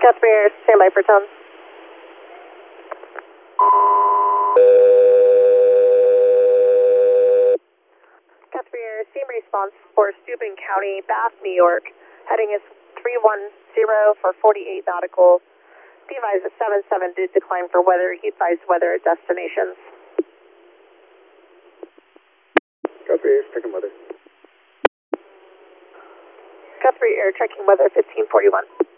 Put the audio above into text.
Guthrie Air, standby for tone. Guthrie Air, same response for Steuben County, Bath, New York. Heading is 310 for 48 nautical. Be advised that 77 did decline for weather. He advised weather at destinations. Guthrie Air, checking weather. Guthrie Air, checking weather 1541.